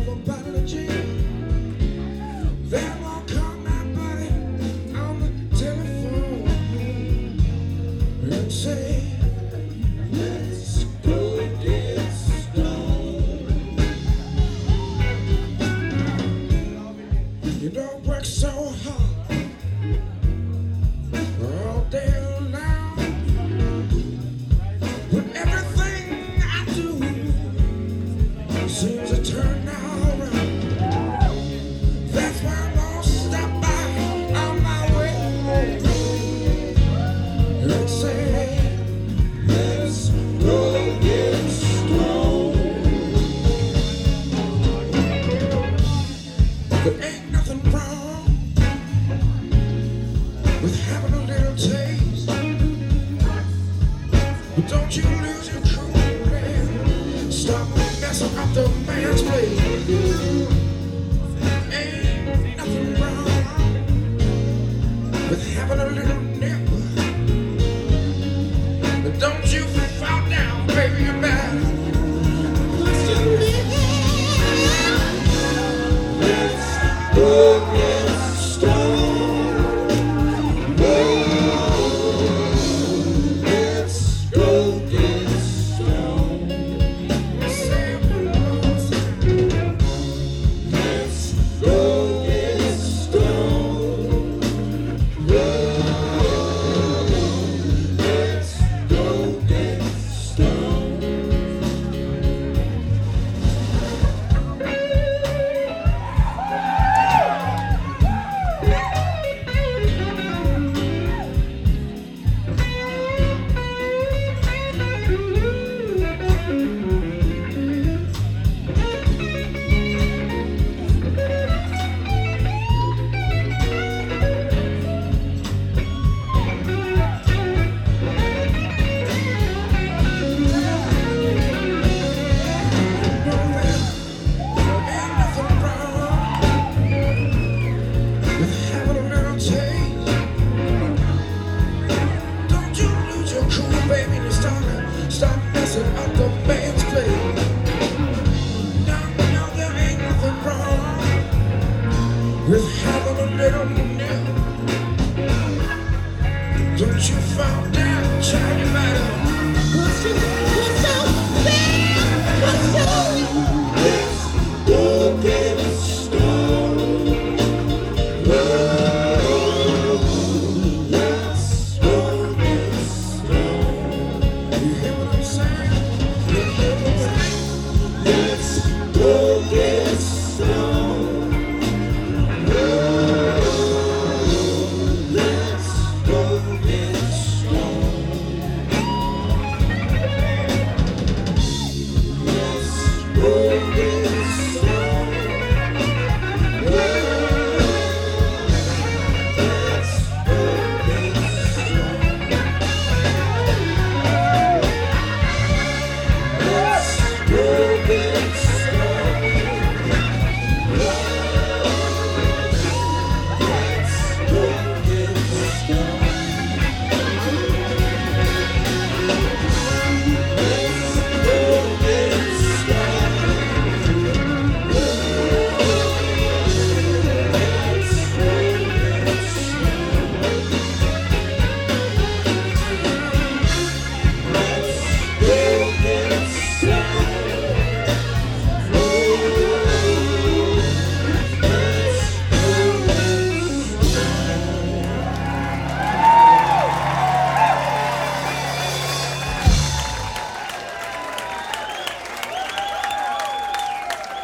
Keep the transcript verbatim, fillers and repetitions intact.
a bottle of gin. Then I'll call my buddy on the telephone and say, let's go get stoned. You don't work so hard all day long, but everything I do seems to turn out right. That's why I'm gonna stop by on my way and say, let's go get stoned. There ain't nothing wrong with having a little taste, but don't you lose your cool, man. Stop messing up the man's place. Ain't nothing wrong with having a little nip, but don't you fall down, baby, you're bad. Let's go get stoned. Let's go get stoned. Say it one more time. Let's go get stoned. Let's go get stoned. Ain't nothing wrong with having a little taste. Don't you lose your cool, baby, and stop, stop messing up the man's place. No, no, there ain't nothing wrong with having a little nip. Don't you fall down, shine your light on. What's your, what's up, man? What's up? Let's go get